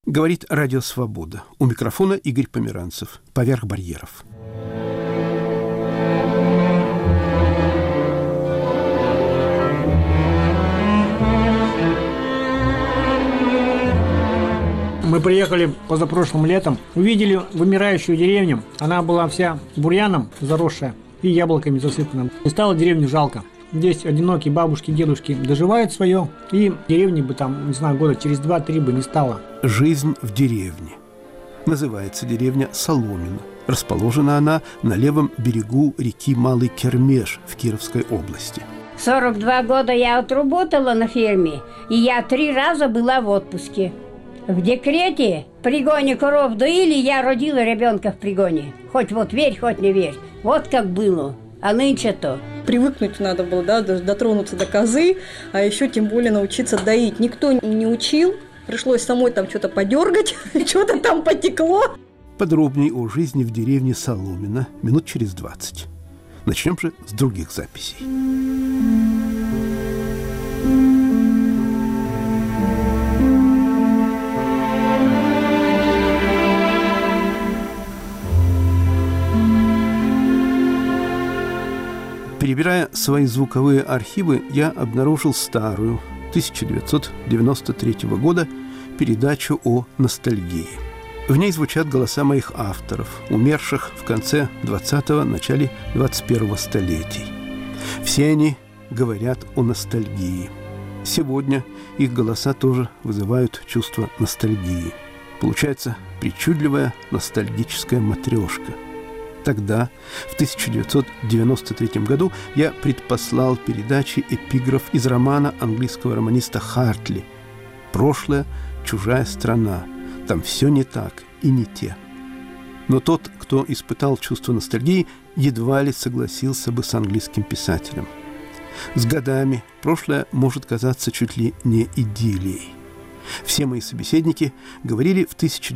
Говорит Радио Свобода. У микрофона Игорь Померанцев. Поверх барьеров. Мы приехали позапрошлым летом, увидели вымирающую деревню. Она была вся бурьяном заросшая и яблоками засыпана. И стало деревню жалко. Здесь одинокие бабушки, дедушки доживают свое, и деревни бы там, не знаю, года через 2-3 бы не стало. Жизнь в деревне. Называется деревня Соломино. Расположена она на левом берегу реки Малый Кермеш в Кировской области. 42 года я отработала на ферме, и я 3 раза была в отпуске. В декрете, в пригоне коров доили, я родила ребенка в пригоне. Хоть вот верь, хоть не верь. Вот как было. А нынче-то. Привыкнуть надо было, да, дотронуться до козы, а еще тем более научиться доить. Никто не учил, пришлось самой там что-то подергать, что-то там потекло. Подробнее о жизни в деревне Соломино минут через 20. Начнем же с других записей. Перебирая свои звуковые архивы, я обнаружил старую, 1993 года, передачу о ностальгии. В ней звучат голоса моих авторов, умерших в конце 20-го, начале 21-го столетий. Все они говорят о ностальгии. Сегодня их голоса тоже вызывают чувство ностальгии. Получается причудливая ностальгическая матрешка. Тогда, в 1993 году, я предпослал передаче эпиграф из романа английского романиста Хартли «Прошлое – чужая страна. Там все не так и не те». Но тот, кто испытал чувство ностальгии, едва ли согласился бы с английским писателем. С годами прошлое может казаться чуть ли не идиллией. Все мои собеседники говорили в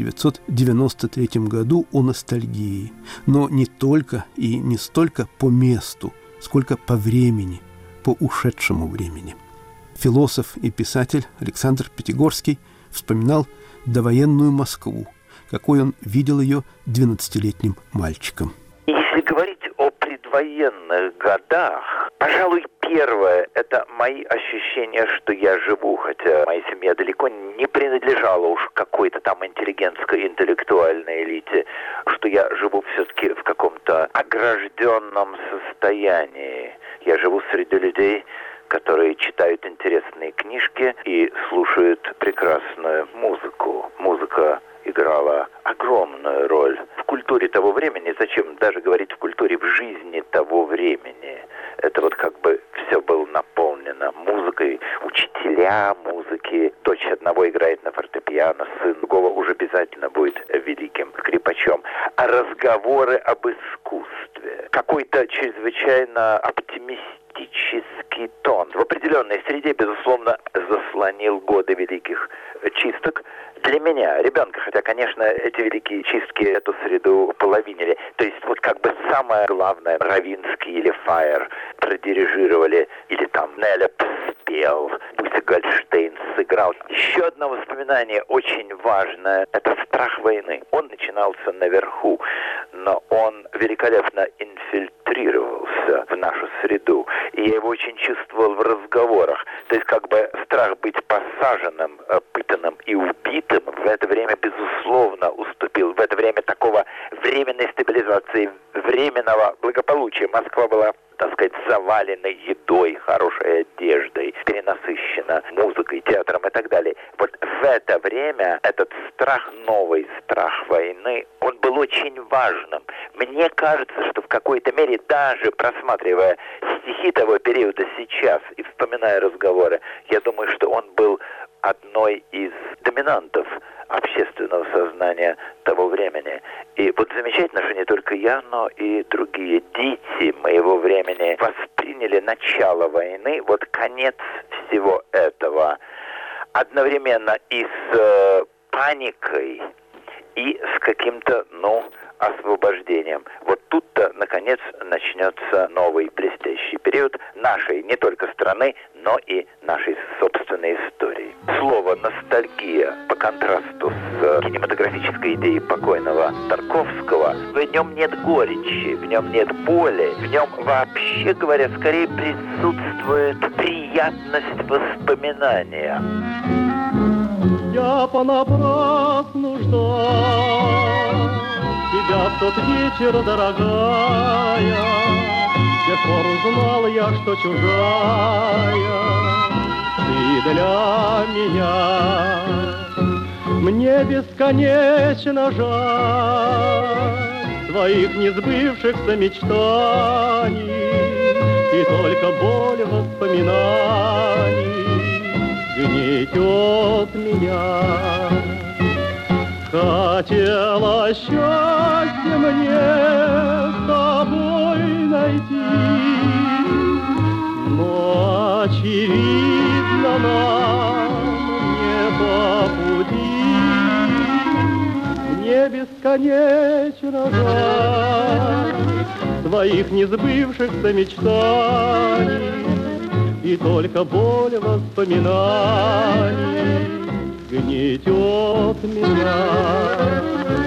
1993 году о ностальгии, но не только и не столько по месту, сколько по времени, по ушедшему времени. Философ и писатель Александр Пятигорский вспоминал довоенную Москву, какой он видел ее 12-летним мальчиком. Если говорить о предвоенных годах, пожалуй, первое – это мои ощущения, что я живу, хотя моя семья далеко не принадлежала уж какой-то там интеллигентской, интеллектуальной элите, что я живу все-таки в каком-то огражденном состоянии. Я живу среди людей, которые читают интересные книжки и слушают прекрасную музыку. Музыка играла огромную роль в культуре того времени, зачем даже говорить в культуре, в жизни того времени. Это вот как бы все было наполнено музыкой, учителя музыки. Дочь одного играет на фортепиано, сын другого уже обязательно будет великим скрипачом. А разговоры об искусстве, какой-то чрезвычайно оптимистический тон в определенной среде, безусловно, заслонил годы великих чисток. Для меня, ребенка, хотя, конечно, эти великие чистки эту среду половинили. То есть вот как бы самое главное, Равинский или Фаер продирижировали, или там Нелеп спел, Буся Гольштейн сыграл. Еще одно воспоминание очень важное – это страх войны. Он начинался наверху, но он великолепно инфильтрировался в нашу среду. И я его очень чувствовал в разговорах. То есть как бы страх быть посаженным, пытанным и убитым в это время, безусловно, уступил. В это время такого временной стабилизации, временного благополучия. Москва была, так сказать, завалена едой, хорошей одеждой, перенасыщена музыкой, театром и так далее. Вот в это время этот страх, новый страх войны, он был очень важным. Мне кажется, что в какой-то мере, даже просматривая стихи того периода сейчас и вспоминая разговоры, я думаю, что он был одной из доминантов общественного сознания того времени. И вот замечательно, что не только я, но и другие дети моего времени восприняли начало войны, вот конец всего этого, одновременно и с паникой, и с каким-то, освобождением. Вот тут-то, наконец, начнется новый блестящий период нашей не только страны, но и нашей собственной истории. Слово «ностальгия» по контрасту с кинематографической идеи покойного Тарковского. В нем нет горечи, в нем нет боли, в нем, вообще говоря, скорее присутствует приятность воспоминания. Я понапрасну ждал тебя в тот вечер, дорогая. С тех пор узнал я, что чужая ты для меня. Мне бесконечно жаль твоих несбывшихся мечтаний, и только боль воспоминаний гнетет меня. Хотела счастье мне с тобой найти, но очевидно нам не по пути. Мне бесконечно жаль твоих несбывшихся мечтаний, и только боль воспоминаний гнетет меня.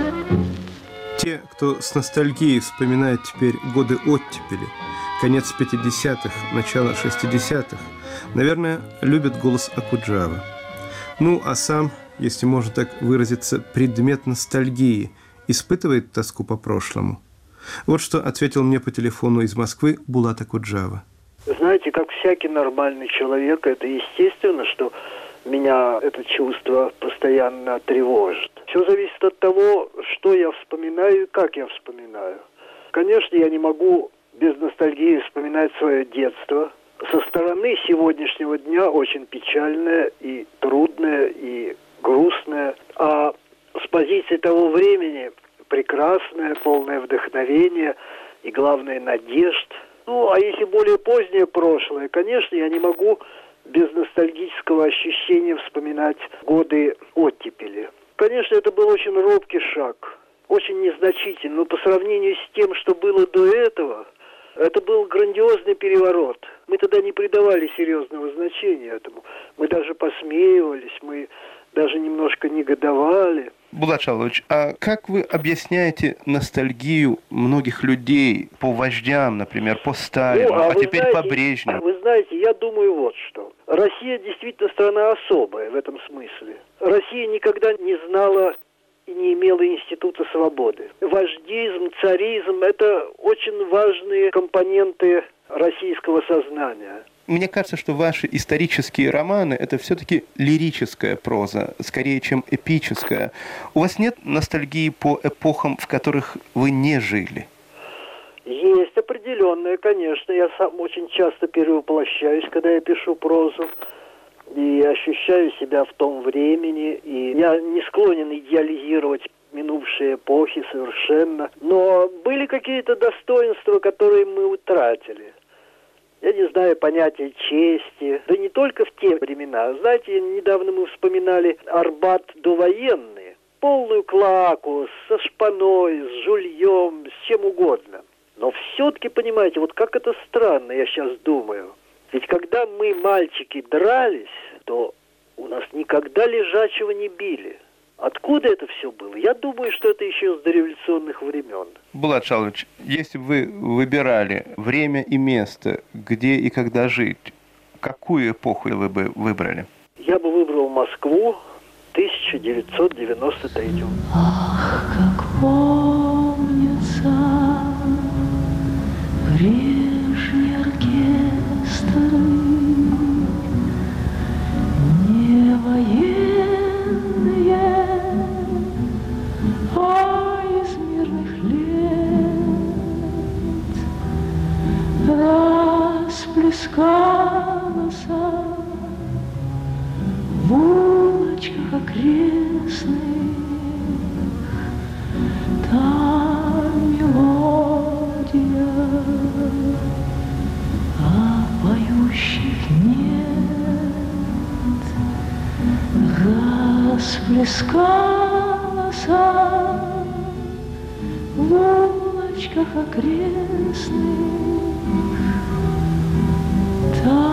Те, кто с ностальгией вспоминает теперь годы оттепели, конец 50-х, начало 60-х, наверное, любят голос Окуджавы. Ну, а сам, если можно так выразиться, предмет ностальгии испытывает тоску по прошлому. Вот что ответил мне по телефону из Москвы Булат Окуджава. Знаете, как всякий нормальный человек, это естественно, что меня это чувство постоянно тревожит. Все зависит от того, что я вспоминаю и как я вспоминаю. Конечно, я не могу без ностальгии вспоминать свое детство. Со стороны сегодняшнего дня очень печальное и трудное, и грустное. А с позиции того времени прекрасное, полное вдохновение и, главное, надежд. Ну, а если более позднее прошлое, конечно, я не могу без ностальгического ощущения вспоминать годы оттепели. Конечно, это был очень робкий шаг, очень незначительный, но по сравнению с тем, что было до этого, это был грандиозный переворот. Мы тогда не придавали серьезного значения этому. Мы даже посмеивались, мы даже немножко негодовали. Булат Шалович, а как вы объясняете ностальгию многих людей по вождям, например, по Сталину, а теперь по Брежневу? Вы знаете, я думаю вот что. Россия действительно страна особая в этом смысле. Россия никогда не знала и не имела института свободы. Вождизм, царизм – это очень важные компоненты российского сознания. Мне кажется, что ваши исторические романы – это все-таки лирическая проза, скорее, чем эпическая. У вас нет ностальгии по эпохам, в которых вы не жили? Есть определенная, конечно. Я сам очень часто перевоплощаюсь, когда я пишу прозу. И ощущаю себя в том времени. И я не склонен идеализировать минувшие эпохи совершенно. Но были какие-то достоинства, которые мы утратили. Я не знаю, понятие чести. Да не только в те времена. Знаете, недавно мы вспоминали Арбат довоенный. Полную клоаку, со шпаной, с жульем, с чем угодно. Но все-таки, понимаете, вот как это странно, я сейчас думаю. Ведь когда мы, мальчики, дрались, то у нас никогда лежачего не били. Откуда это все было? Я думаю, что это еще с дореволюционных времен. Булат Шалович, если бы вы выбирали время и место, где и когда жить, какую эпоху вы бы выбрали? Я бы выбрал Москву 1993 года. Ах, как помнится прежний оркестр, не военные, а из мирных лет расплескалась в улочках окрестных та мелодия, а поющих нет. Расплескалась в улочках окрестных та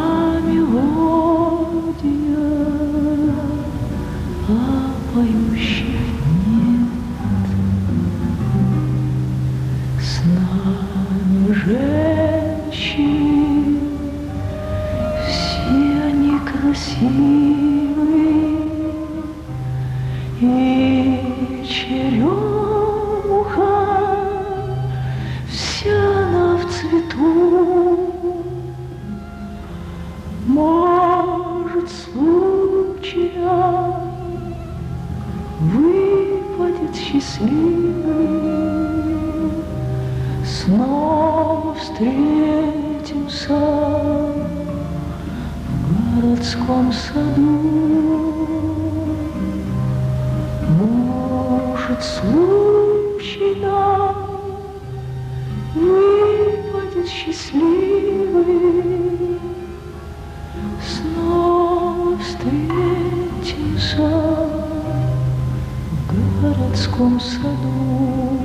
мелодия, а поющих нет. И черемуха вся она в цвету, может, случая выпадет счастливый, снова встретимся в городском саду. Может, случай нам выпадет счастливый, снова встретимся в городском саду.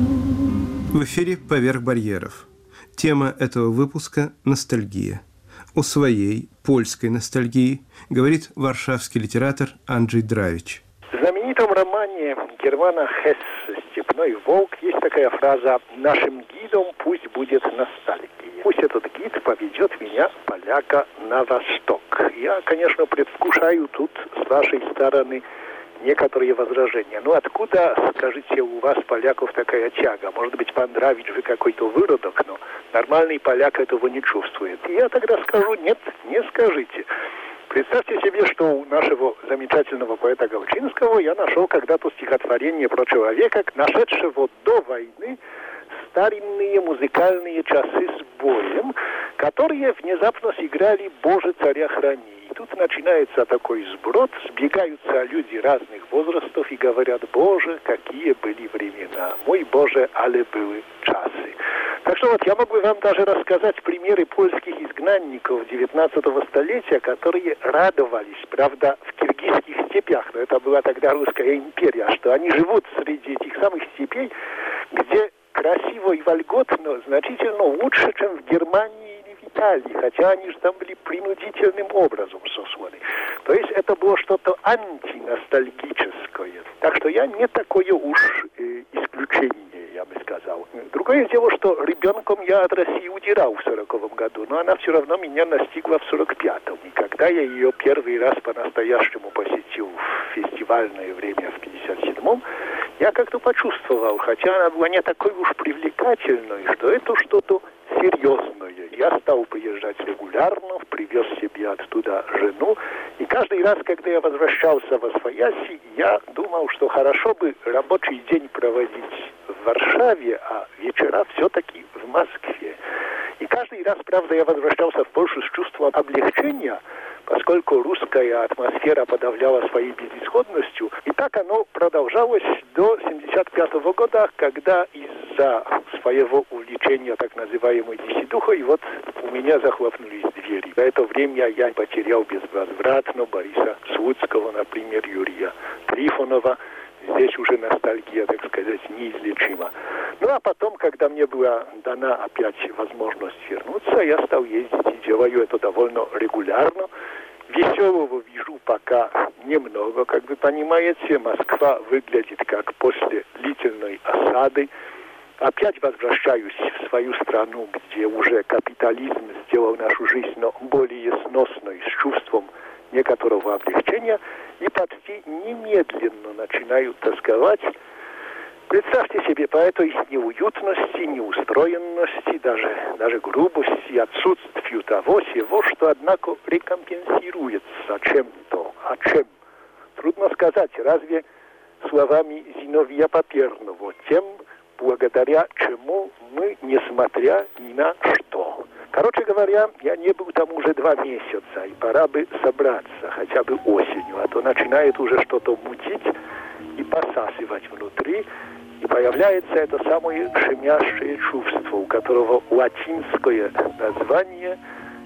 В эфире «Поверх барьеров». Тема этого выпуска – ностальгия. О своей польской ностальгии говорит варшавский литератор Анджей Дравич. В знаменитом романе Германа Хессе «Степной волк» есть такая фраза: «Нашим гидом пусть будет ностальгия. Пусть этот гид поведет меня, поляка, на восток». Я, конечно, предвкушаю тут с вашей стороны некоторые возражения. Ну откуда, скажите, у вас, поляков, такая тяга? Может быть, пан Дравич, вы какой-то выродок, но нормальный поляк этого не чувствует. И я тогда скажу: нет, не скажите. Представьте себе, что у нашего замечательного поэта Галчинского я нашел когда-то стихотворение про человека, нашедшего до войны старинные музыкальные часы с боем, которые внезапно сыграли «Боже, царя храни». И тут начинается такой сброд, сбегаются люди разных возрастов и говорят: «Боже, какие были времена! Мой Боже, але были часы!» Так что вот я могу вам даже рассказать примеры польских изгнанников XIX столетия, которые радовались, правда, в киргизских степях, но это была тогда Русская империя, что они живут среди этих самых степей, где красиво и вольготно, значительно лучше, чем в Германии или в Италии, хотя они же там были принудительным образом сосланы. То есть это было что-то антиностальгическое. Так что я не такое уж исключение, я бы сказал. Другое дело, что ребенком я от России удирал в 40-м году, но она все равно меня настигла в 45-м. И когда я ее первый раз по-настоящему посетил в фестивальное время в 57-м, я как-то почувствовал, хотя она была не такой уж привлекательной, что это что-то серьезное. Я стал приезжать регулярно, привез себе оттуда жену, и каждый раз, когда я возвращался во Освояси, я думал, что хорошо бы рабочий день проводить в Варшаве, а вечера все-таки в Москве. И каждый раз, правда, я возвращался в Польшу с чувством облегчения, поскольку русская атмосфера подавляла своей безысходностью. И так оно продолжалось до 1975 года, когда из-за своего увлечения так называемой десятухой, вот у меня захлопнулись двери. За это время я потерял безвозвратно Бориса Слуцкого, например, Юрия Трифонова. Здесь уже ностальгия, так сказать, неизлечима. Ну а потом, когда мне была дана опять возможность вернуться, я стал ездить и делаю это довольно регулярно. Веселого вижу пока немного, как вы понимаете. Москва выглядит как после длительной осады. Опять возвращаюсь в свою страну, где уже капитализм сделал нашу жизнь более сносной, с чувством некоторого облегчения, и почти немедленно начинаю тосковать. Представьте себе, по этой неуютности, неустроенности, даже грубости, отсутствию того всего, что, однако, рекомпенсируется чем-то. А чем? Трудно сказать, разве словами Зиновия Паперного, тем, благодаря чему мы, несмотря ни на что. Короче говоря, я не был там уже 2 месяца, и пора бы собраться, хотя бы осенью, а то начинает уже что-то мутить и посасывать внутри, и появляется это самое шумящее чувство, у которого латинское название,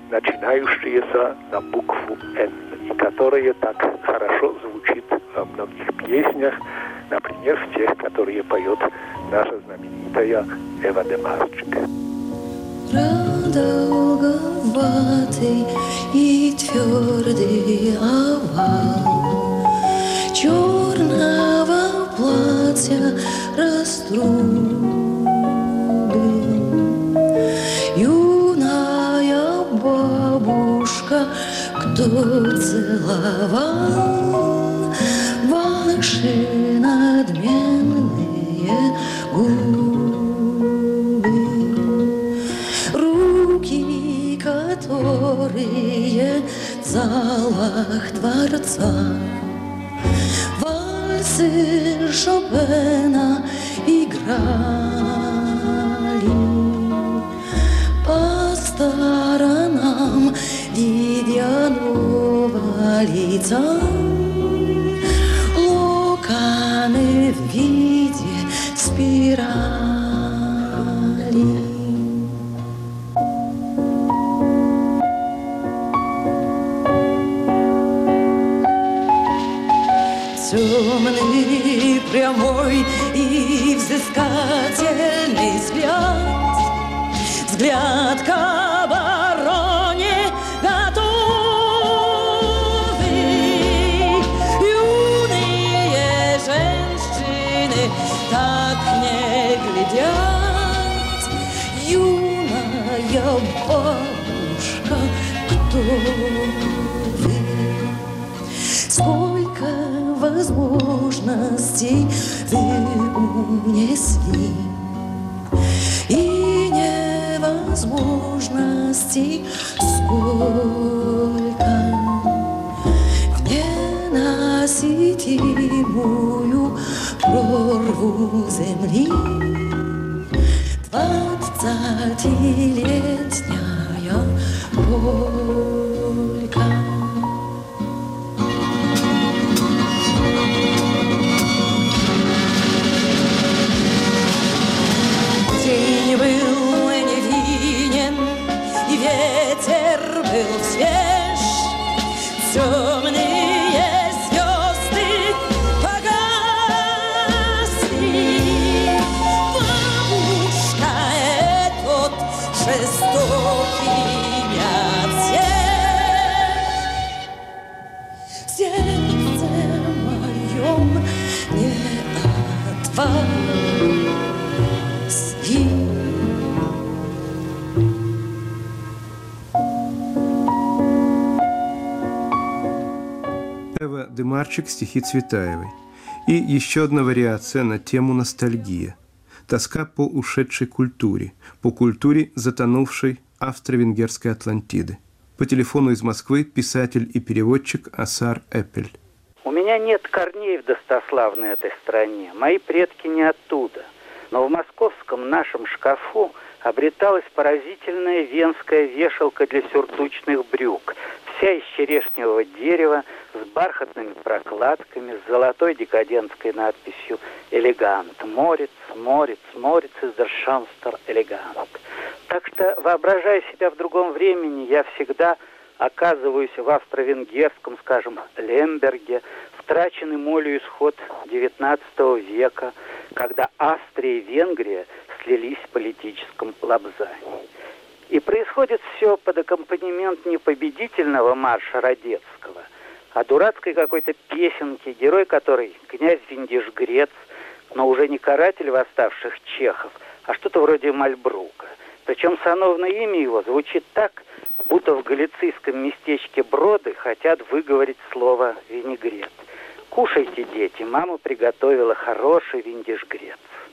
начинающееся на букву «Н», и которое так хорошо звучит во многих песнях, например, в тех, которые поет наша знаменитая Эва Демарчик. Продолговатый и твердый овал черного платья раструбы. Юная бабушка, кто целовал ваш наши надменные губы, руки, которые в залах дворца вальсы Шопена играли, по сторонам видя нового лица, локоны в виде спирали. Темный, прямой и взыскательный взгляд, взгляд к обороне готовый. Юные женщины так не глядят. Юная бабушка, кто вы? Сколько возможностей вы унесли, и невозможностей сколько в ненаситимую прорву земли. 20-летняя полька. День был невинен, и ветер был свеж, темные звезды погасли. Бабушка, этот жестокий от всех, в сердце моем не отвали. Эва Демарчик, стихи Цветаевой. И еще одна вариация на тему ностальгия. Тоска по ушедшей культуре, по культуре затонувшей австро-венгерской Атлантиды. По телефону из Москвы писатель и переводчик Асар Эпель. У меня нет корней в достославной этой стране. Мои предки не оттуда. Но в московском нашем шкафу обреталась поразительная венская вешалка для сюртучных брюк, вся из черешневого дерева, с бархатными прокладками, с золотой декадентской надписью «Элегант». Морец, морец, морец из der Schönster элегант. Так что, воображая себя в другом времени, я всегда оказываюсь в австро-венгерском, скажем, Лемберге, втраченный молью исход XIX века, когда Австрия и Венгрия слились в политическом лобзании. И происходит все под аккомпанемент не победительного марша Радецкого, а дурацкой какой-то песенки, герой которой князь Виндиш-Грец, но уже не каратель восставших чехов, а что-то вроде Мальбрука. Причем сановное имя его звучит так, будто в галицийском местечке Броды хотят выговорить слово «винегрет». «Кушайте, дети, мама приготовила хороший Виндиш-Грец».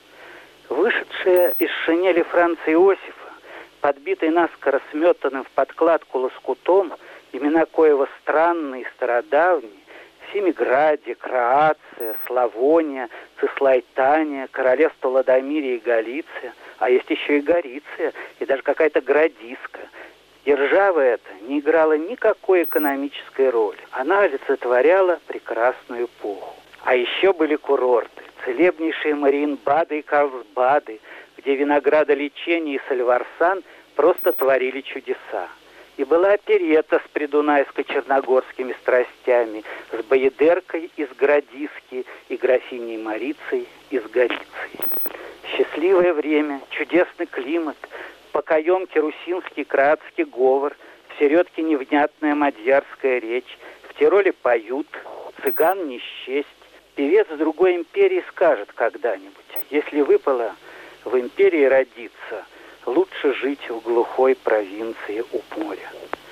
Вышедшая из шинели Франца Иосифа, подбитый наскоро сметанным в подкладку лоскутом, имена коего странные и стародавние, Семиградия, Кроация, Славония, Цислайтания, Королевство Ладомирия и Галиция, а есть еще и Гориция, и даже какая-то Градиска. Держава эта не играла никакой экономической роли. Она олицетворяла прекрасную эпоху. А еще были курорты, целебнейшие Мариенбады и Карлсбады, где виноградолечение и Сальварсан просто творили чудеса. И была оперетта с придунайско-черногорскими страстями, с Боедеркой из Градиски и графиней Марицей из Гориции. Счастливое время, чудесный климат, покоемки русинский кроатский говор, в середке невнятная мадьярская речь, в Тироле поют, цыган не счесть. Певец в другой империи скажет когда-нибудь: если выпало в империи родиться, лучше жить в глухой провинции у моря.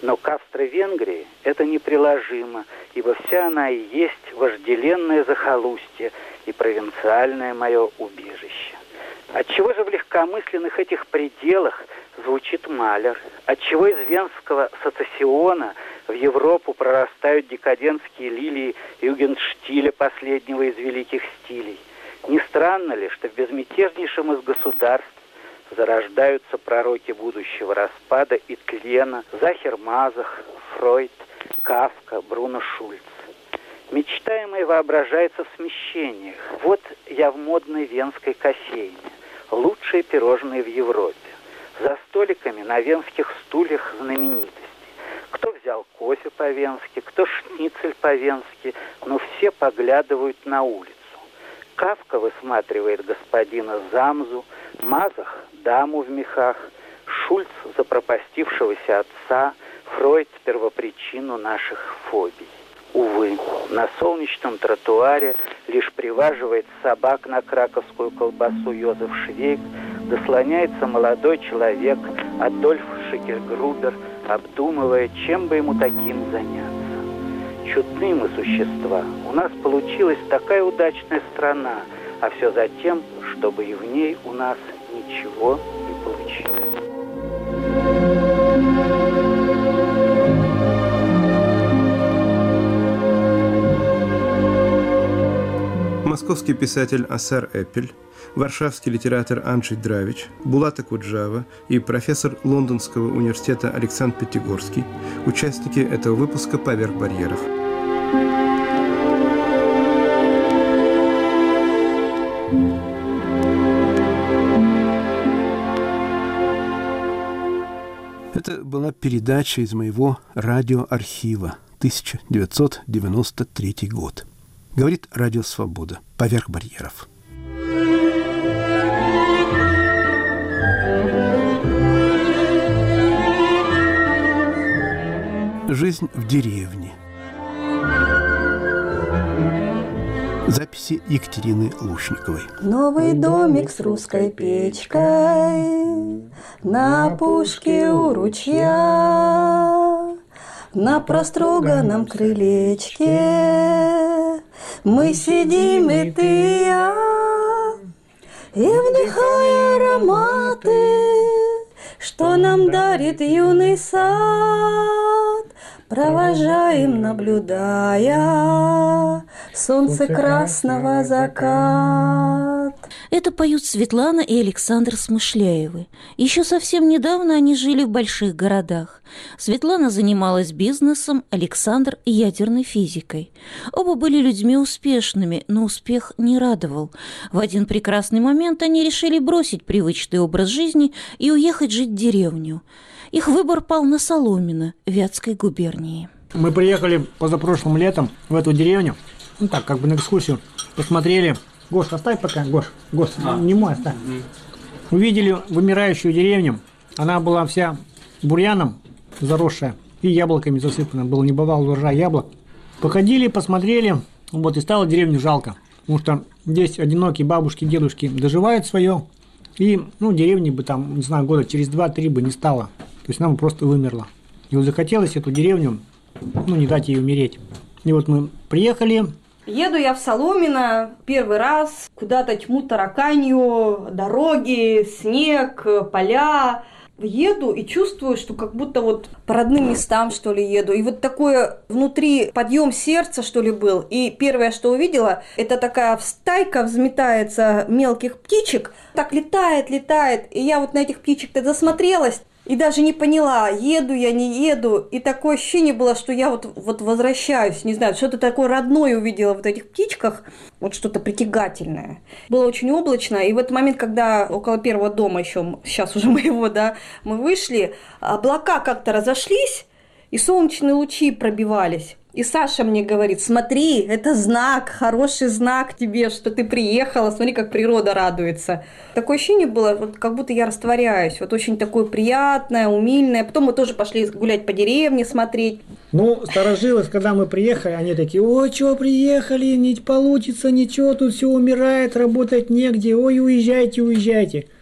Но к Австро-Венгрии это неприложимо, ибо вся она и есть вожделенное захолустье и провинциальное мое убежище. Отчего же в легкомысленных этих пределах звучит Малер? Отчего из венского сецессиона в Европу прорастают декадентские лилии югенштиля, последнего из великих стилей? Не странно ли, что в безмятежнейшем из государств зарождаются пророки будущего распада и тлена: Захер Мазах, Фройд, Кафка, Бруно Шульц? Мечтаемое воображается в смещениях. Вот я в модной венской кофейне. Лучшие пирожные в Европе. За столиками на венских стульях знаменитости. Кто взял кофе по-венски, кто шницель по-венски, но все поглядывают на улицу. Кафка высматривает господина Замзу, Мазах – даму в мехах, Шульц – запропастившегося отца, Фройд – первопричину наших фобий. Увы, на солнечном тротуаре лишь приваживает собак на краковскую колбасу Йозеф Швейк, дослоняется молодой человек Адольф Шекельгрубер, обдумывая, чем бы ему таким заняться. Чудны мы существа. У нас получилась такая удачная страна, а все за тем, чтобы и в ней у нас ничего не получилось. Московский писатель Асар Эппель, варшавский литератор Анджей Дравич, Булата Куджава и профессор Лондонского университета Александр Пятигорский – участники этого выпуска «Поверх барьеров». Это была передача из моего радиоархива, 1993 год. Говорит Радио Свобода. Поверх барьеров. Жизнь в деревне. Записи Екатерины Лушниковой. Новый домик с русской печкой на опушке у ручья, на простроганном крылечке мы сидим, и ты, и я, и, вдыхая ароматы, что нам дарит юный сад, провожаем, наблюдая солнце красного закат. Это поют Светлана и Александр Смышляевы. Еще совсем недавно они жили в больших городах. Светлана занималась бизнесом, Александр – ядерной физикой. Оба были людьми успешными, но успех не радовал. В один прекрасный момент они решили бросить привычный образ жизни и уехать жить в деревню. Их выбор пал на Соломино, Вятской губернии. Мы приехали позапрошлым летом в эту деревню, ну так, как бы на экскурсию, посмотрели. Гош, оставь пока, Гош, не мой, оставь. Увидели вымирающую деревню, она была вся бурьяном заросшая и яблоками засыпана, был небывалый урожай яблок. Походили, посмотрели, вот, и стало деревню жалко, потому что здесь одинокие бабушки, дедушки доживают свое, и, ну, деревни бы там, не знаю, года через 2-3 бы не стало, то есть она бы просто вымерла. И вот захотелось эту деревню, ну, не дать ей умереть. И вот мы приехали. Еду я в Соломино первый раз, куда-то тьму тараканью, дороги, снег, поля. Еду и чувствую, что как будто вот по родным местам, что ли, еду. И вот такое внутри подъем сердца, что ли, был. И первое, что увидела, это такая стайка взметается мелких птичек. Так летает. И я вот на этих птичек-то засмотрелась. И даже не поняла, еду я, не еду. И такое ощущение было, что я вот возвращаюсь, не знаю, что-то такое родное увидела в этих птичках, вот что-то притягательное. Было очень облачно, и в этот момент, когда около первого дома еще, сейчас уже моего, да, мы вышли, облака как-то разошлись, и солнечные лучи пробивались. И Саша мне говорит: смотри, это знак, хороший знак тебе, что ты приехала, смотри, как природа радуется. Такое ощущение было, вот, как будто я растворяюсь, вот очень такое приятное, умильное. Потом мы тоже пошли гулять по деревне, смотреть. Ну, старожилось, когда мы приехали, они такие: ой, что приехали, не получится ничего, тут все умирает, работать негде, ой, уезжайте.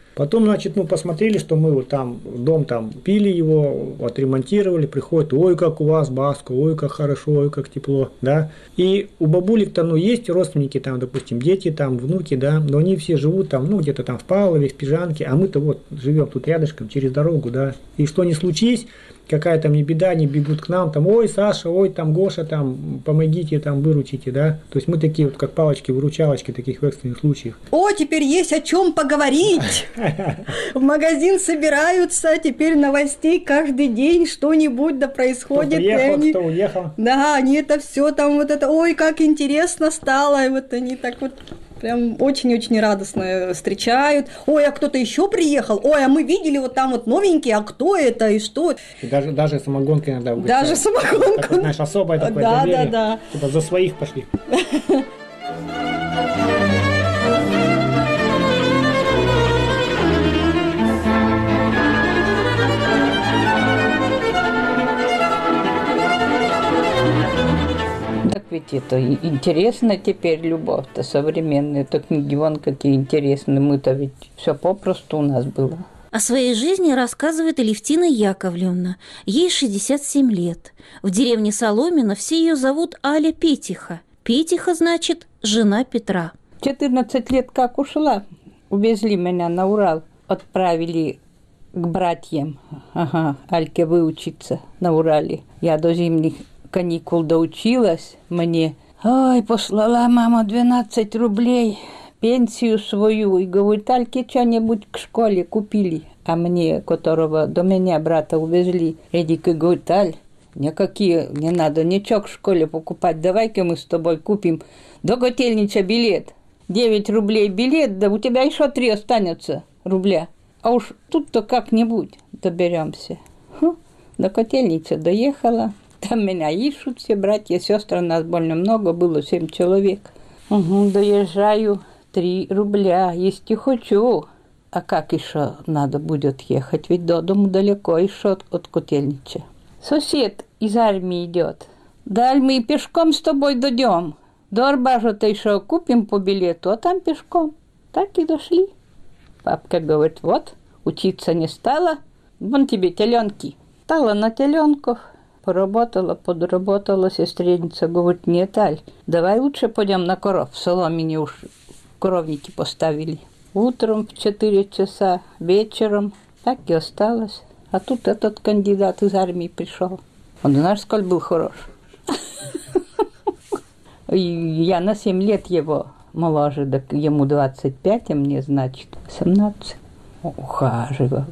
Потом, значит, посмотрели, что мы вот там, дом там пили его, отремонтировали, приходят, ой, как у вас Баско, ой, как хорошо, ой, как тепло, да. И у бабулек-то, есть родственники там, допустим, дети там, внуки, да, но они все живут там, где-то там в Павлове, в Пижанке, а мы-то вот живем тут рядышком, через дорогу, да. И что ни случись, какая там не беда, они бегут к нам, там, ой, Саша, ой, там, Гоша, там, помогите, там, выручите, да. То есть мы такие вот, как палочки-выручалочки таких в экстренных случаях. О, теперь есть о чем поговорить. В магазин собираются, теперь новостей каждый день что-нибудь да происходит. Кто приехал, кто уехал. Да, они это все там вот это, ой, как интересно стало, и вот они так вот прям очень-очень радостно встречают. Ой, а кто-то еще приехал? Ой, а мы видели вот там вот новенький, а кто это и что? И даже самогонкой иногда угощают. Даже самогонку. Так, знаешь, особое такое доверие. Да. Типа за своих пошли. Ведь это интересно теперь, любовь-то современная, то книги вон какие интересные, мы-то ведь все попросту у нас было. О своей жизни рассказывает Алевтина Яковлевна. Ей 67 лет. В деревне Соломино все ее зовут Аля Петиха. Петиха значит «жена Петра». 14 лет как ушла, увезли меня на Урал, отправили к братьям, Альке выучиться на Урале. Я до зимних каникул доучилась, мне, послала мама 12 рублей, пенсию свою, и говорит, Альке что-нибудь к школе купили, а мне, которого до меня брата увезли, Эдик и говорит, Аль, никакие не надо, ничего к школе покупать, давай-ка мы с тобой купим до Котельнича билет, 9 рублей билет, да у тебя еще 3 останется рубля, а уж тут-то как-нибудь доберемся. До Котельнича доехала. Там меня ищут все братья, сестры, нас больно много, было 7 человек. Доезжаю, 3 рубля, если хочу. А как еще надо будет ехать? Ведь до дому далеко еще от Котельнича. Сосед из армии идет. Даль мы пешком с тобой дойдем. До Арбажа-то еще купим по билету, а там пешком. Так и дошли. Папка говорит, вот, учиться не стала, вон тебе теленки. Стала на теленков. Поработала, подработала, сестреница говорит, нет, Аль, давай лучше пойдем на коров. В Соломине уж коровники поставили. Утром в 4 часа, вечером, так и осталось. А тут этот кандидат из армии пришел. Он, знаешь, сколь был хорош. Я на 7 лет его моложе, так ему 25, а мне, значит, 18. Ухаживал.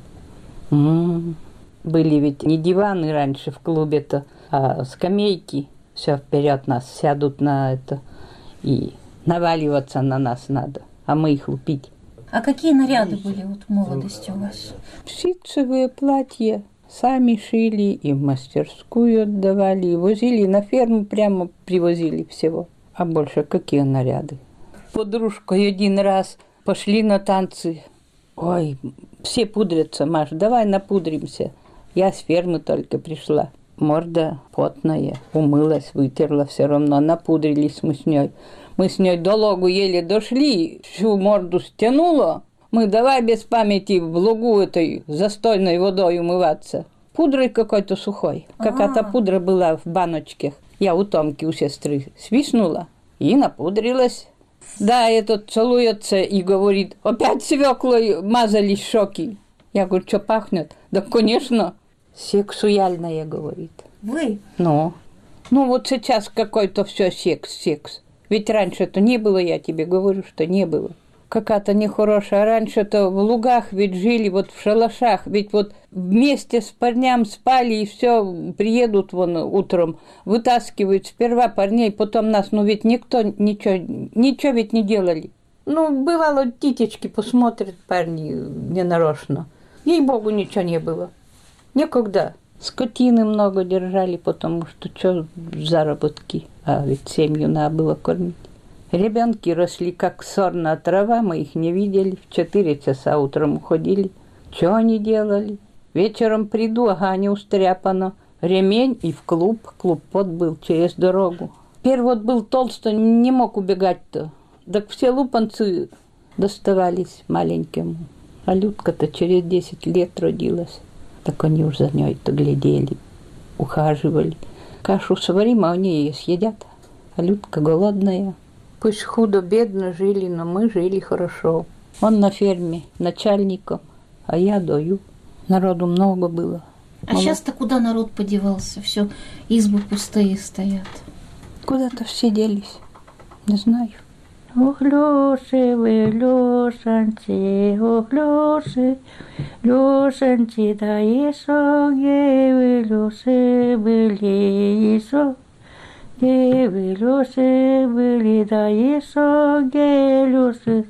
Были ведь не диваны раньше в клубе-то, а скамейки. Все вперед нас сядут на это. И наваливаться на нас надо, а мы их лупить. А какие наряды были вот в молодости у вас? Ситцевые платья. Сами шили и в мастерскую отдавали, и возили на ферму, прямо привозили всего. А больше какие наряды? Подружкой один раз пошли на танцы. Ой, все пудрятся, Маш, давай напудримся. Я с фермы только пришла. Морда потная, умылась, вытерла все равно, напудрились мы с ней. Мы с ней до логу еле дошли, всю морду стянула. Мы давай без памяти в лугу этой застойной водой умываться. Пудрой какой-то сухой. Какая-то пудра была в баночках. Я у Томки, у сестры, свистнула и напудрилась. Да, этот целуется и говорит, опять свеклой мазались щеки. Я говорю, что пахнет? Да, конечно, сексуальное, говорит. Вы? Ну вот сейчас какой-то все секс. Ведь раньше-то не было, я тебе говорю, что не было. Какая-то нехорошая. Раньше-то в лугах ведь жили, вот в шалашах, ведь вот вместе с парням спали и все, приедут вон утром, вытаскивают сперва парней, потом нас, ведь никто ничего ведь не делали. Бывало, титечки посмотрят парни ненарочно. Ей-богу, ничего не было. Никогда. Скотины много держали, потому что заработки, а ведь семью надо было кормить. Ребенки росли, как сорная трава, мы их не видели. В 4 часа утром уходили. Что они делали? Вечером приду, не устряпано. Ремень и в клуб. Клуб был через дорогу. Первый был толстый, не мог убегать-то. Так все лупанцы доставались маленьким. А Людка-то через 10 лет родилась. Так они уж за ней-то глядели, ухаживали. Кашу сварим, а они ее съедят. А Людка голодная. Пусть худо-бедно жили, но мы жили хорошо. Он на ферме начальником, а я дою. Народу много было. А сейчас-то куда народ подевался? Все, избы пустые стоят. Куда-то все делись. Не знаю. Ох, Лёши, вы, Лёшаньки, ох, Лёши, Лёшаньки, да и соги, вы, Лёши, были, и соги, вы, Лёши, были, да и соги, Лёши,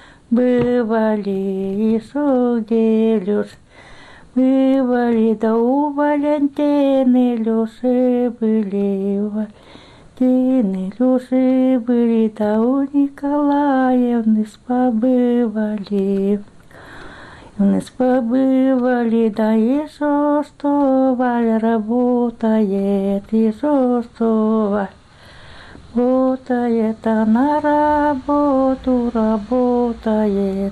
бывали, и соги, Лёши, бывали, да у Валентины, Лёши, были, Валентины, Лёши, были, да у Николаевны побывали. Побывали, да и Шостоваль работает, и Шостоваль работает, а на работу работает.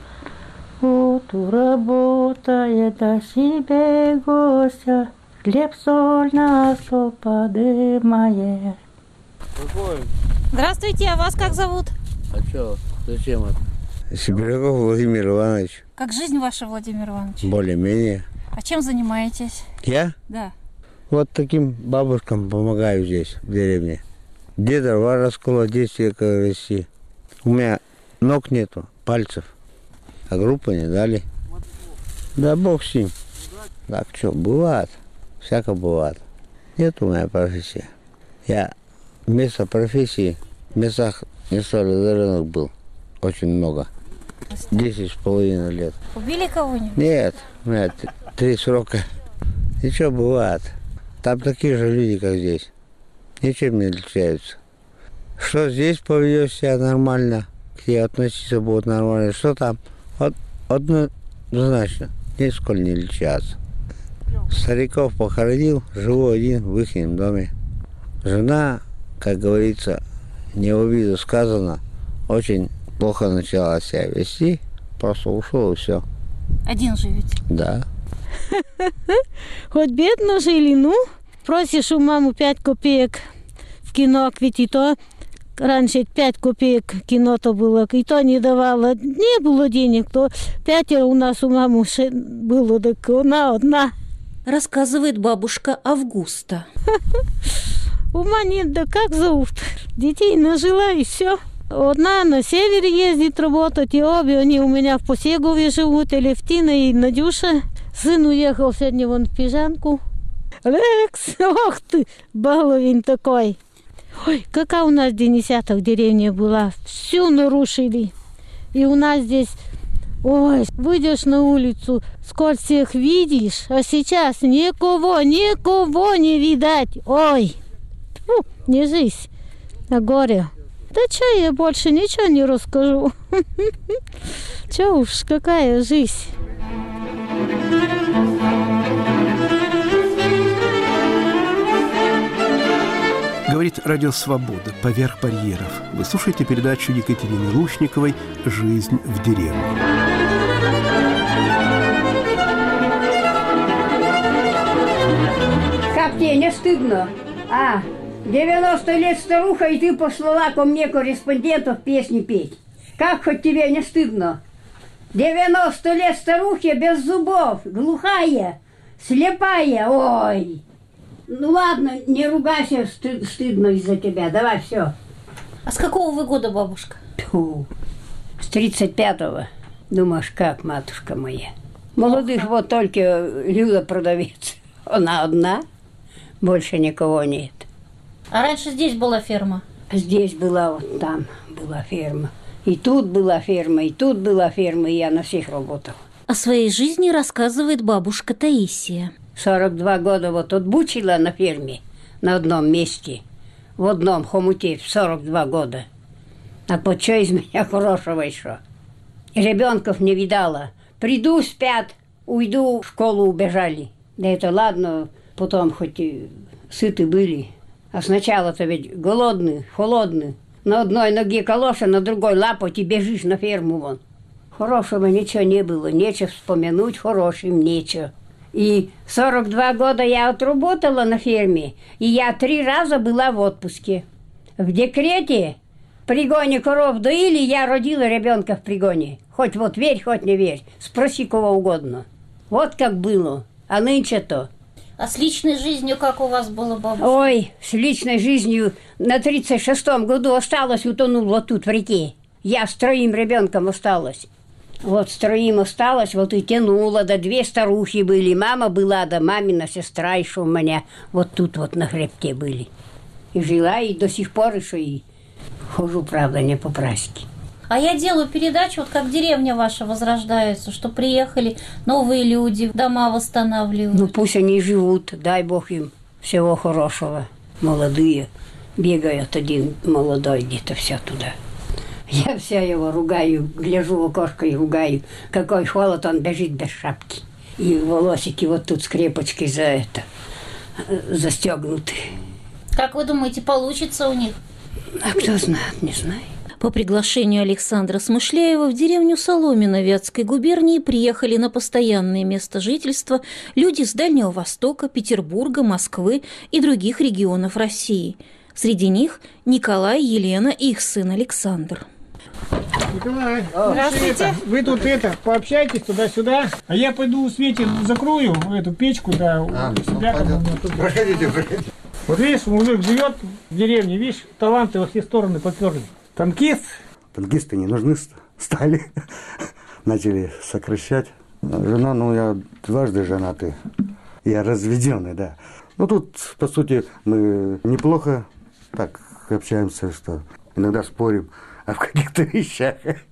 Работает, да себе гостя, хлеб, соль на стол подымает. Здравствуйте, а вас как зовут? А что, зачем это? Сибиряков Владимир Иванович. Как жизнь ваша, Владимир Иванович? Более-менее. А чем занимаетесь? Я? Да. Вот таким бабушкам помогаю здесь, в деревне. Где дрова расколоть, где свекла расти. У меня ног нету, пальцев. А группы не дали. Да бог с ним. Так что, бывает. Всяко бывает. Нет у меня профессии. Я вместо профессии в местах несолидарных был. Очень много. 10,5 лет. Убили кого-нибудь? Нет, у меня 3 срока. Ничего, бывает. Там такие же люди, как здесь. Ничем не отличаются. Что здесь поведешь себя нормально, к тебе относиться будут нормально, что там, однозначно, нисколько не отличаются. Стариков похоронил, живу один в их доме. Жена, как говорится, не в обиду сказано, очень плохо начала себя вести, просто ушел и все. Один живете? Да. Хоть бедно жили, ну, просишь у маму 5 копеек в кино, ведь и то раньше 5 копеек кино-то было, и то не давала, не было денег, то 5 у нас у мамы было, так она одна. Рассказывает бабушка Августа. Ума нет, да как зовут? Детей нажила и все. Одна на север ездит работать, и обе они у меня в Посегове живут, Алевтина и Надюша. Сын уехал сегодня вон в Пижанку. Лекс, ох ты, баловень такой. Ой, какая у нас денисята в деревне была. Всю нарушили. И у нас здесь, ой, выйдешь на улицу, сколько всех видишь, а сейчас никого не видать. Ой, фу, не жизнь, а горе. Да что, я больше ничего не расскажу. Че уж, какая жизнь. Говорит радио «Свобода» поверх барьеров. Вы слушаете передачу Екатерины Лушниковой «Жизнь в деревне». Как тебе не стыдно? 90 лет старуха, и ты послала ко мне корреспондентов песни петь. Как хоть тебе не стыдно? 90 лет старухе без зубов, глухая, слепая, ой. Ну ладно, не ругайся, стыдно из-за тебя, давай все. А с какого вы года, бабушка? Тьфу, с 35-го. Думаешь, как, матушка моя? Молодых вот только Люда продавец. Она одна, больше никого нет. А раньше здесь была ферма? Здесь была, вот там была ферма. И тут была ферма, и тут была ферма, и я на всех работал. О своей жизни рассказывает бабушка Таисия. 42 года вот отбучила на ферме, на одном месте, в одном хомуте, в 42 года. А под что из меня хорошего еще? И ребенков не видала. Приду, спят, уйду, в школу убежали. Да это ладно, потом хоть и сыты были. А сначала-то ведь голодный, холодный. На одной ноге калоша, на другой лапоть и бежишь на ферму вон. Хорошего ничего не было, нечего вспомянуть, хорошим нечего. И 42 года я отработала на ферме, и я 3 раза была в отпуске. В декрете, в пригоне коров доили, я родила ребенка в пригоне. Хоть вот верь, хоть не верь, спроси кого угодно. Вот как было, а нынче-то. А с личной жизнью как у вас было, бабушка? Ой, с личной жизнью на 36-м году осталась, утонула тут в реке. Я с 3 ребенком осталась. Вот с 3 осталась, вот и тянула, да 2 старухи были. Мама была, да мамина сестра еще у меня вот тут вот на хребте были. И жила, и до сих пор еще и хожу, правда, не по-празднике. А я делаю передачу, вот как деревня ваша возрождается, что приехали новые люди, дома восстанавливают. Ну пусть они живут, дай Бог им всего хорошего. Молодые бегают, один молодой где-то вся туда. Я вся его ругаю, гляжу в окошко и ругаю. Какой холод, он бежит без шапки. И волосики вот тут скрепочкой застегнуты. Как вы думаете, получится у них? А кто знает, не знаю. По приглашению Александра Смышляева в деревню Соломино Вятской губернии приехали на постоянное место жительства люди с Дальнего Востока, Петербурга, Москвы и других регионов России. Среди них Николай, Елена и их сын Александр. Николай, Здравствуйте. Вы тут пообщайтесь туда-сюда, а я пойду Свете закрою эту печку, да, у себя. Проходите. Вот видишь, мужик живет в деревне, видишь, таланты во все стороны поперли. Танкист. Танкисты не нужны стали, начали сокращать. Жена, я 2 женатый, я разведенный, да. Тут, по сути, мы неплохо так общаемся, что иногда спорим в каких-то вещах.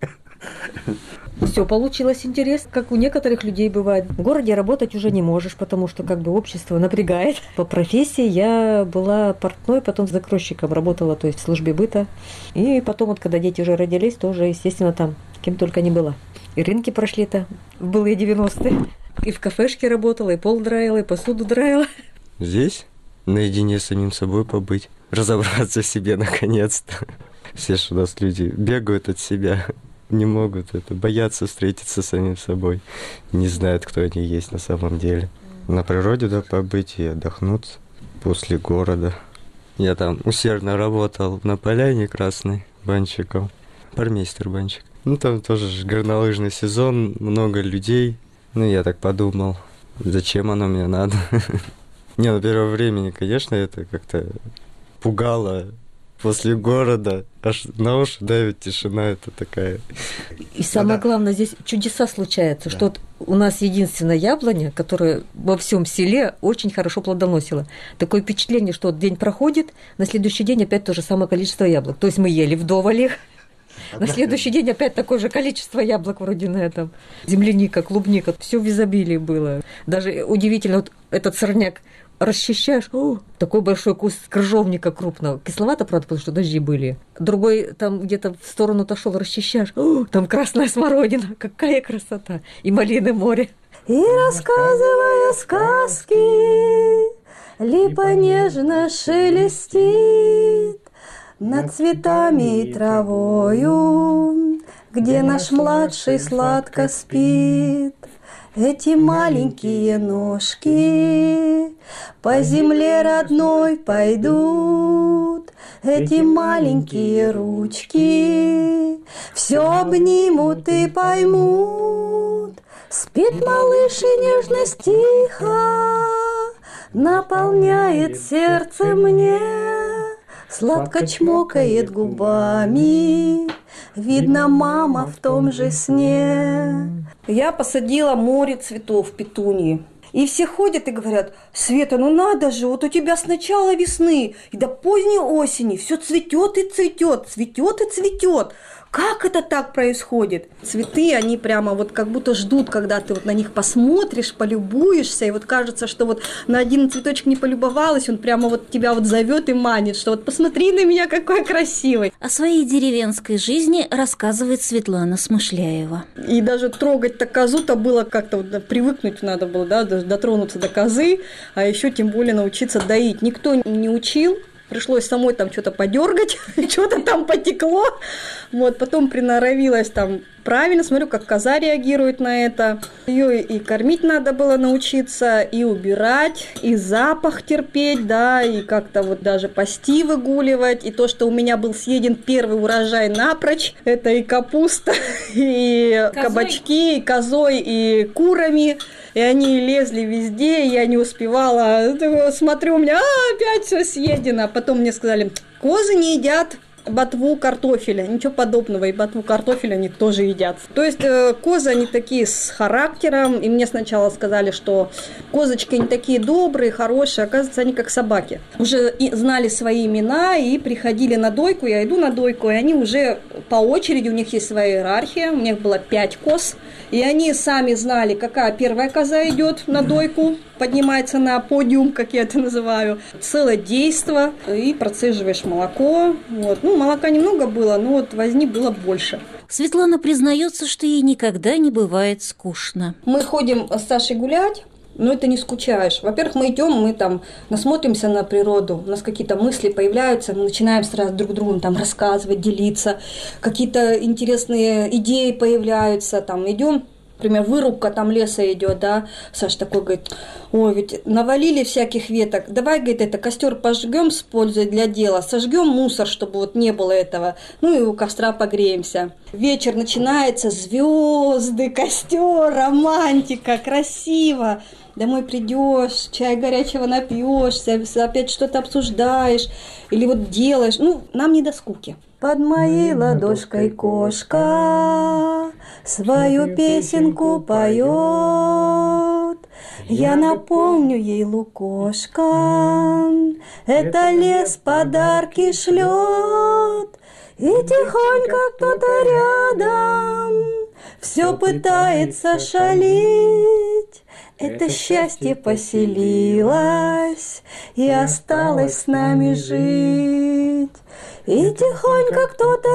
Все получилось интересно, как у некоторых людей бывает. В городе работать уже не можешь, потому что общество напрягает. По профессии я была портной, потом закройщиком работала, то есть в службе быта. И потом, когда дети уже родились, то уже, естественно, там кем только не была. И рынки прошли-то в былые 90-е. И в кафешке работала, и пол драила, и посуду драила. Здесь наедине с самим собой побыть, разобраться в себе наконец-то. Все же у нас люди бегают от себя, не могут боятся встретиться с самим собой, не знают, кто они есть на самом деле. На природе побыть и отдохнуть после города. Я там усердно работал на поляне красной банщиком, пармейстер банщик. Там тоже горнолыжный сезон, много людей. Я так подумал, зачем оно мне надо. На первое время, конечно, это как-то пугало. После города аж на уши давит тишина, это такая. И самое главное, здесь чудеса случаются, что у нас единственная яблоня, которая во всем селе очень хорошо плодоносила. Такое впечатление, что день проходит, на следующий день опять то же самое количество яблок. То есть мы ели вдоволь их. На следующий день опять такое же количество яблок вроде на этом. Земляника, клубника, все в изобилии было. Даже удивительно, этот сорняк расчищаешь, такой большой куст крыжовника крупного. Кисловато, правда, потому что дожди были. Другой там где-то в сторону отошел, расчищаешь, там красная смородина, какая красота. И малины море. И рассказывая сказки, липа нежно шелестит над цветами и травою, где наш младший сладко спит. Эти маленькие ножки по земле родной пойдут, эти маленькие ручки все обнимут и поймут. Спит малыш и нежность тихо наполняет сердце мне, сладко чмокает губами, видно, мама в том же сне. Я посадила море цветов петунии. И все ходят и говорят: Света, надо же, вот у тебя с начала весны и до поздней осени все цветет и цветет, цветет и цветет. Как это так происходит? Цветы, они прямо как будто ждут, когда ты на них посмотришь, полюбуешься, и кажется, что на один цветочек не полюбовалась, он прямо тебя зовет и манит, что посмотри на меня, какой красивый. О своей деревенской жизни рассказывает Светлана Смышляева. И даже трогать-то козу-то было как-то привыкнуть надо было, даже дотронуться до козы, а еще тем более научиться доить. Никто не учил. Пришлось самой там что-то подергать, что-то там потекло. Вот, потом приноровилась там правильно, смотрю, как коза реагирует на это. Ее и кормить надо было научиться, и убирать, и запах терпеть, да, и как-то вот даже пасти выгуливать. И то, что у меня был съеден первый урожай напрочь, это и капуста, и кабачки, и козой, и курами. И они лезли везде, и я не успевала. Смотрю, у меня опять все съедено. Потом мне сказали, козы не едят ботву картофеля. Ничего подобного, и ботву картофеля они тоже едят. То есть козы, они такие с характером. И мне сначала сказали, что козочки, они такие добрые, хорошие. Оказывается, они как собаки. Уже знали свои имена и приходили на дойку. Я иду на дойку, и они уже по очереди, у них есть своя иерархия. У них было 5 коз. И они сами знали, какая первая коза идет на дойку, поднимается на подиум, как я это называю. Целое действо, и процеживаешь молоко. Вот. Ну, молока немного было, но вот возни было больше. Светлана признается, что ей никогда не бывает скучно. Мы ходим с Сашей гулять, но это не скучаешь. Во-первых, мы идем, мы там насмотримся на природу, у нас какие-то мысли появляются, мы начинаем сразу друг другу там рассказывать, делиться, какие-то интересные идеи появляются, там идем. Например, вырубка там леса идет, да, Саша такой говорит, ой, ведь навалили всяких веток, давай, говорит, это костер пожгем с пользой для дела, сожгем мусор, чтобы вот не было этого, ну и у костра погреемся. Вечер начинается, звезды, костер, романтика, красиво. Домой придешь, чай горячего напьешься, опять что-то обсуждаешь или вот делаешь. Ну, нам не до скуки. Под моей ладошкой кошка свою песенку поет. Я наполню ей лукошком, это лес подарки шлет. И тихонько кто-то рядом все пытается шалить. Это счастье поселилось и осталось с нами жить. И тихонько кто-то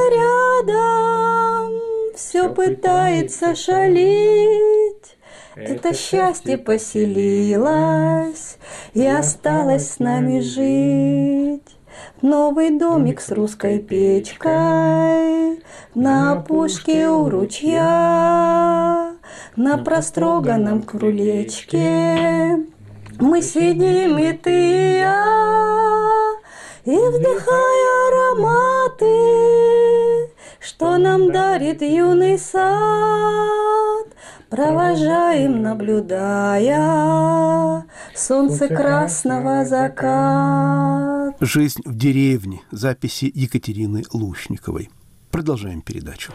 рядом все пытается шалить. Это счастье поселилось и осталось с нами жить. Новый домик с русской печкой на опушке у ручья, на простроганном крылечке мы сидим, и ты и я, и вдыхая ароматы, что нам дарит юный сад, провожаем, наблюдая солнце красного закат. «Жизнь в деревне». Записи Екатерины Лушниковой. Продолжаем передачу.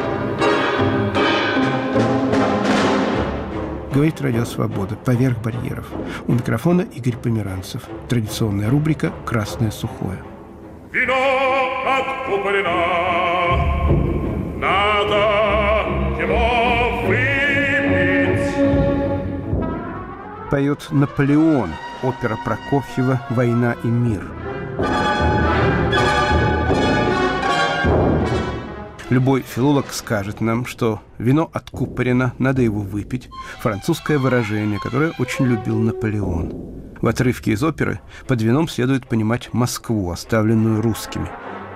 Говорит Радио Свобода. Поверх барьеров. У микрофона Игорь Померанцев. Традиционная рубрика «Красное сухое». Вино откупорено, надо его выпить. Поет Наполеон. Опера Прокофьева «Война и мир». Любой филолог скажет нам, что вино откупорено, надо его выпить. Французское выражение, которое очень любил Наполеон. В отрывке из оперы под вином следует понимать Москву, оставленную русскими.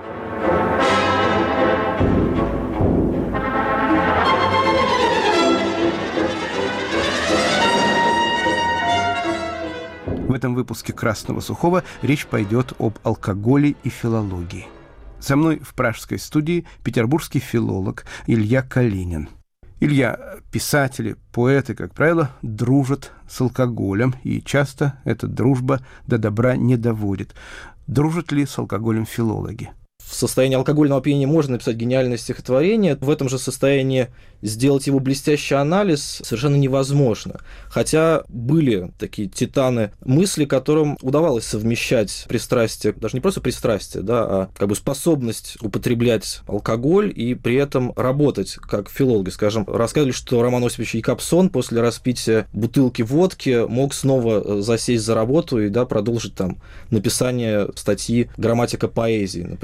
В этом выпуске «Красного сухого» речь пойдет об алкоголе и филологии. Со мной в пражской студии петербургский филолог Илья Калинин. Илья, писатели, поэты, как правило, дружат с алкоголем, и часто эта дружба до добра не доводит. Дружат ли с алкоголем филологи? В состоянии алкогольного опьянения можно написать гениальное стихотворение. В этом же состоянии сделать его блестящий анализ совершенно невозможно. Хотя были такие титаны мысли, которым удавалось совмещать пристрастие, даже не просто пристрастие, да, а как бы способность употреблять алкоголь и при этом работать как филологи. Скажем, рассказывали, что Роман Осипович Якобсон после распития бутылки водки мог снова засесть за работу и, да, продолжить там написание статьи «Грамматика поэзии», например.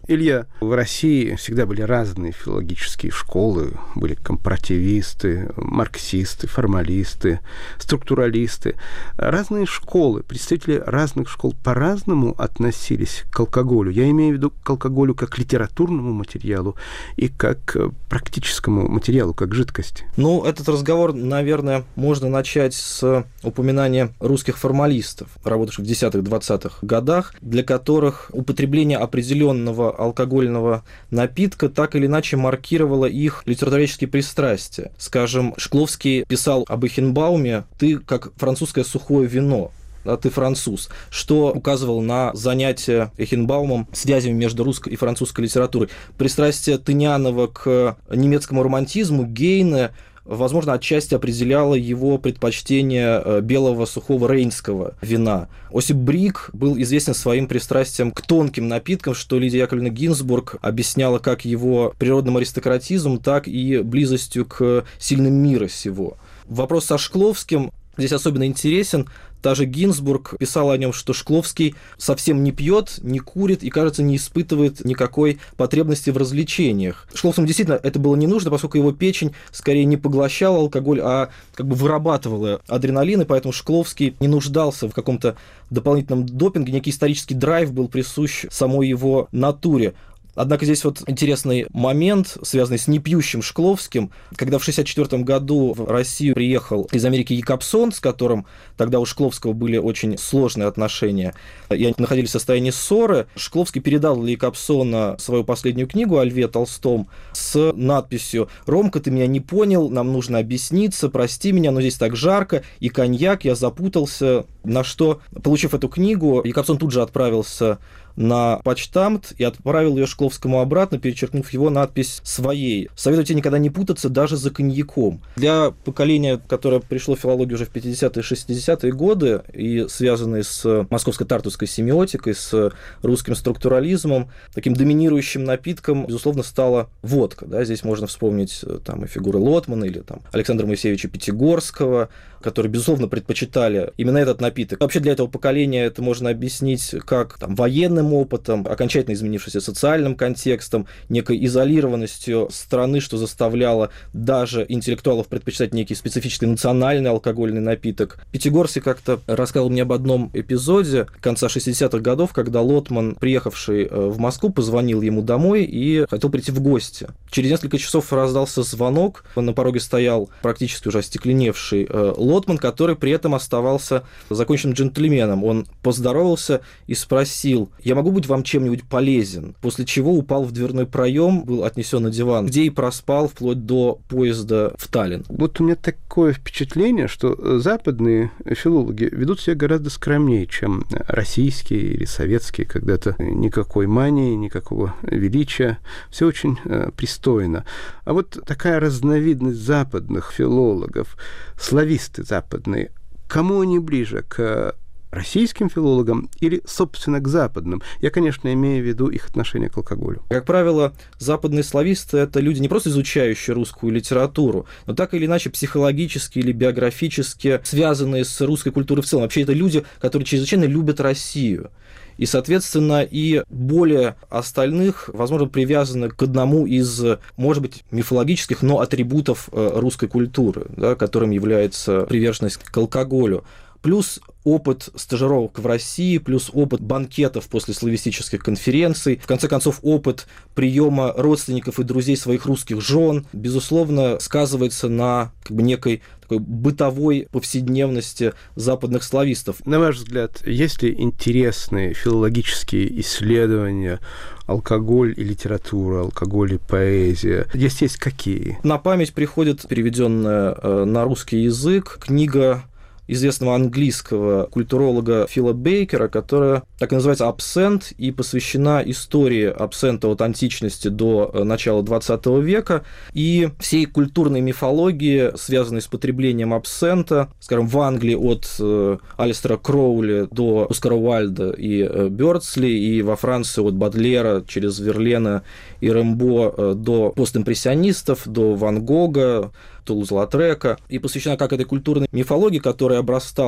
Илья, в России всегда были разные филологические школы. Были компаративисты, марксисты, формалисты, структуралисты. Разные школы, представители разных школ по-разному относились к алкоголю. Я имею в виду к алкоголю как литературному материалу и как практическому материалу, как жидкости. Ну, этот разговор, наверное, можно начать с упоминания русских формалистов, работавших в 10-20-х годах, для которых употребление определенного алкогольного напитка так или иначе маркировало их литературоведческие пристрастия. Скажем, Шкловский писал об Эйхенбауме «ты как французское сухое вино». Да, ты француз, что указывало на занятие Эйхенбаумом связями между русской и французской литературой. Пристрастие Тынянова к немецкому романтизму Гейне, возможно, отчасти определяло его предпочтение белого сухого рейнского вина. Осип Брик был известен своим пристрастием к тонким напиткам, что Лидия Яковлевна Гинзбург объясняла как его природным аристократизмом, так и близостью к сильным мира сего. Вопрос со Шкловским здесь особенно интересен. Та же Гинзбург писала о нем, что Шкловский совсем не пьет, не курит и, кажется, не испытывает никакой потребности в развлечениях. Шкловскому действительно это было не нужно, поскольку его печень скорее не поглощала алкоголь, а как бы вырабатывала адреналин, и поэтому Шкловский не нуждался в каком-то дополнительном допинге, некий исторический драйв был присущ самой его натуре. Однако здесь вот интересный момент, связанный с непьющим Шкловским, когда в 1964 году в Россию приехал из Америки Якобсон, с которым тогда у Шкловского были очень сложные отношения, и они находились в состоянии ссоры, Шкловский передал для Якобсона свою последнюю книгу о Льве Толстом с надписью «Ромка, ты меня не понял, нам нужно объясниться, прости меня, но здесь так жарко, и коньяк, я запутался». На что, получив эту книгу, Якобсон тут же отправился на почтамт и отправил ее Шкловскому обратно, перечеркнув его надпись своей. Советую тебе никогда не путаться даже за коньяком. Для поколения, которое пришло в филологию уже в 50-е и 60-е годы и связанные с московской тартусской семиотикой, с русским структурализмом, таким доминирующим напитком, безусловно, стала водка. Да? Здесь можно вспомнить там, и фигуры Лотмана или там, Александра Моисеевича Пятигорского, которые, безусловно, предпочитали именно этот напиток. Вообще для этого поколения это можно объяснить как там, военным опытом, окончательно изменившимся социальным контекстом, некой изолированностью страны, что заставляло даже интеллектуалов предпочитать некий специфический национальный алкогольный напиток. Пятигорский как-то рассказал мне об одном эпизоде конца 60-х годов, когда Лотман, приехавший в Москву, позвонил ему домой и хотел прийти в гости. Через несколько часов раздался звонок, на пороге стоял практически уже остекленевший Лотман, который при этом оставался законченным джентльменом. Он поздоровался и спросил: «Я могу быть вам чем-нибудь полезен?» После чего упал в дверной проем, был отнесен на диван, где и проспал вплоть до поезда в Таллин. Вот у меня такое впечатление, что западные филологи ведут себя гораздо скромнее, чем российские или советские, когда-то никакой мании, никакого величия, все очень пристойно. А вот такая разновидность западных филологов, слависты западные, кому они ближе, к российским филологам или, собственно, к западным? Я, конечно, имею в виду их отношение к алкоголю. Как правило, западные слависты – это люди, не просто изучающие русскую литературу, но так или иначе психологически или биографически связанные с русской культурой в целом. Вообще, это люди, которые чрезвычайно любят Россию. И, соответственно, и более остальных, возможно, привязаны к одному из, может быть, мифологических, но атрибутов русской культуры, да, которым является приверженность к алкоголю. Плюс опыт стажировок в России, плюс опыт банкетов после славистических конференций, в конце концов, опыт приема родственников и друзей своих русских жен, безусловно, сказывается на некой такой бытовой повседневности западных славистов. На ваш взгляд, есть ли интересные филологические исследования алкоголь и литература, алкоголь и поэзия? Есть какие? На память приходит переведенная на русский язык книга известного английского культуролога Фила Бейкера, которая так и называется «Абсент» и посвящена истории абсента от античности до начала XX века и всей культурной мифологии, связанной с потреблением абсента, скажем, в Англии от Алистера Кроули до Оскара Уайльда и Бёрдсли, и во Франции от Бодлера через Верлена и Рэмбо до постимпрессионистов, до Ван Гога, Тулуза-Латрека, и посвящена как этой культурной мифологии, которой обрастал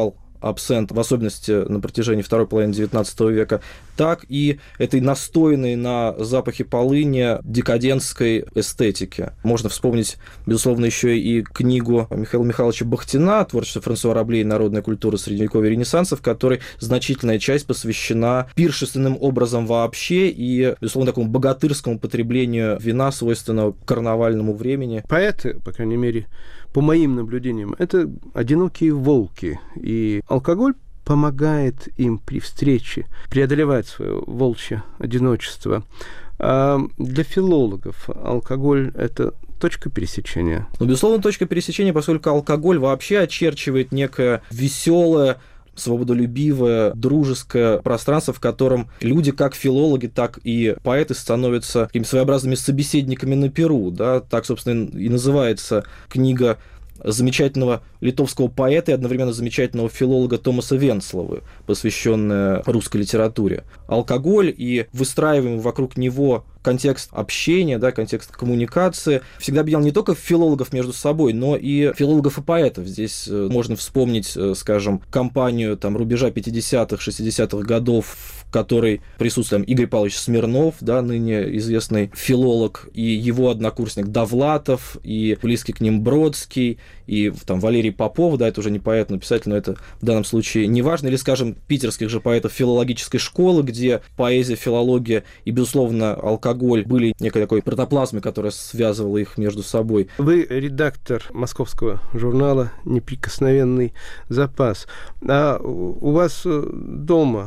абсент, в особенности на протяжении второй половины XIX века, так и этой настоянной на запахе полыни декадентской эстетики. Можно вспомнить, безусловно, еще и книгу Михаила Михайловича Бахтина «Творчество Франсуа Рабле и народная культура Средневековья и Ренессанса», в которой значительная часть посвящена пиршественным образом вообще и, безусловно, такому богатырскому потреблению вина, свойственного карнавальному времени. Поэты, по крайней мере, по моим наблюдениям, это одинокие волки, и алкоголь помогает им при встрече преодолевать свое волчье одиночество. А для филологов алкоголь – это точка пересечения. Ну, безусловно, точка пересечения, поскольку алкоголь вообще очерчивает некое веселое, свободолюбивое, дружеское пространство, в котором люди, как филологи, так и поэты, становятся такими своеобразными собеседниками на перу. Да? Так, собственно, и называется книга замечательного литовского поэта и одновременно замечательного филолога Томаса Венцлавы, посвященная русской литературе. Алкоголь и выстраиваемый вокруг него контекст общения, да, контекст коммуникации всегда объединял не только филологов между собой, но и филологов и поэтов. Здесь можно вспомнить, скажем, кампанию там, рубежа 50-х, 60-х годов, в которой присутствует Игорь Павлович Смирнов, да, ныне известный филолог, и его однокурсник Довлатов, и близкий к ним Бродский, и там, Валерий Попов, да, это уже не поэт, но писатель, но это в данном случае не важно, или, скажем, питерских же поэтов филологической школы, где поэзия, филология и, безусловно, алкоголь были некой такой протоплазмой, которая связывала их между собой. Вы редактор московского журнала «Неприкосновенный запас». А у вас дома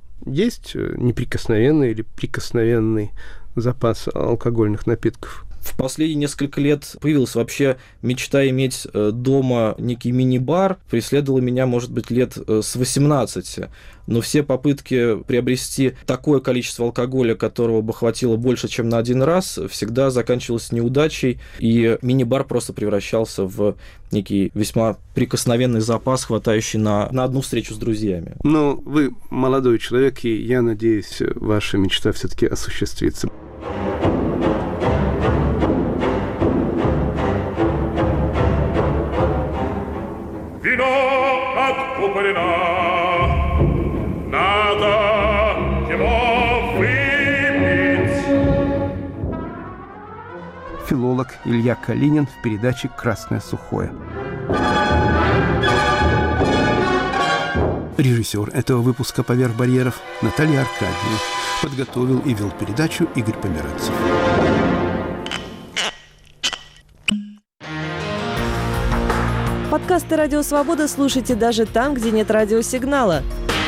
есть неприкосновенный или прикосновенный запас алкогольных напитков? В последние несколько лет появилась вообще мечта иметь дома некий мини-бар. Преследовала меня, может быть, лет с 18. Но все попытки приобрести такое количество алкоголя, которого бы хватило больше, чем на один раз, всегда заканчивалось неудачей, и мини-бар просто превращался в некий весьма прикосновенный запас, хватающий на одну встречу с друзьями. Но вы молодой человек, и я надеюсь, ваша мечта все-таки осуществится. Филолог Илья Калинин в передаче «Красное сухое». Режиссер этого выпуска «Поверх барьеров» Наталья Аркадьевна. Подготовил и вел передачу Игорь Померанцев. Подкасты «Радио Свобода» слушайте даже там, где нет радиосигнала.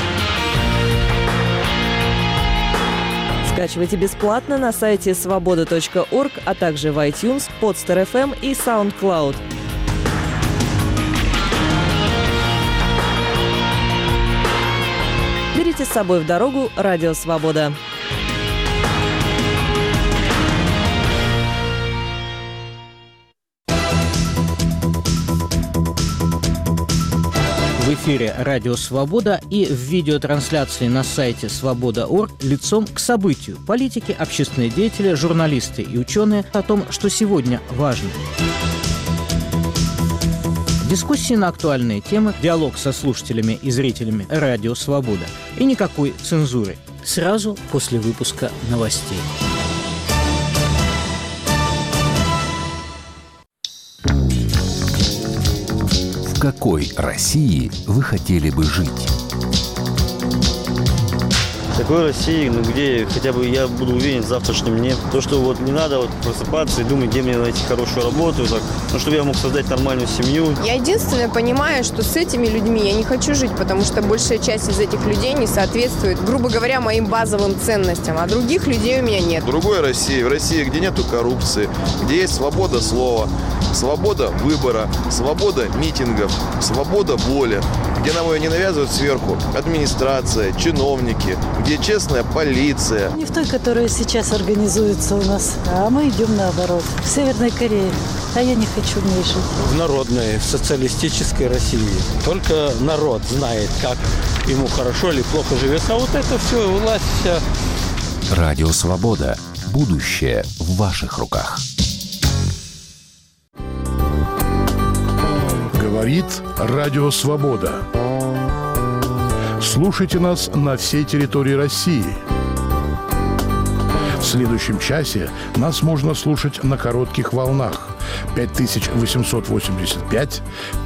Скачивайте бесплатно на сайте svoboda.org, а также в iTunes, Podster FM и SoundCloud. Берите с собой в дорогу «Радио Свобода». В эфире «Радио Свобода» и в видеотрансляции на сайте svoboda.org лицом к событию. Политики, общественные деятели, журналисты и ученые о том, что сегодня важно. Дискуссии на актуальные темы, диалог со слушателями и зрителями «Радио Свобода». И никакой цензуры. Сразу после выпуска новостей. В какой России вы хотели бы жить? В такой России, где хотя бы я буду уверен в завтрашнем дне. То, что вот не надо просыпаться и думать, где мне найти хорошую работу, так, чтобы я мог создать нормальную семью. Я единственное понимаю, что с этими людьми я не хочу жить, потому что большая часть из этих людей не соответствует, грубо говоря, моим базовым ценностям, а других людей у меня нет. В другой России, в России, где нету коррупции, где есть свобода слова, свобода выбора, свобода митингов, свобода воли, где нам ее не навязывают сверху администрация, чиновники, где честная полиция. Не в той, которая сейчас организуется у нас, а мы идем наоборот. В Северной Корее. А я не хочу в ней жить. В народной, в социалистической России. Только народ знает, как ему хорошо или плохо живется. А вот это все, власть вся. Радио Свобода. Будущее в ваших руках. Говорит Радио Свобода. Слушайте нас на всей территории России. В следующем часе нас можно слушать на коротких волнах 5885,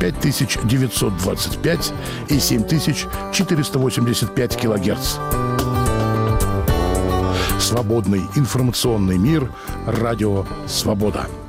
5925 и 7485 килогерц. Свободный информационный мир. Радио «Свобода».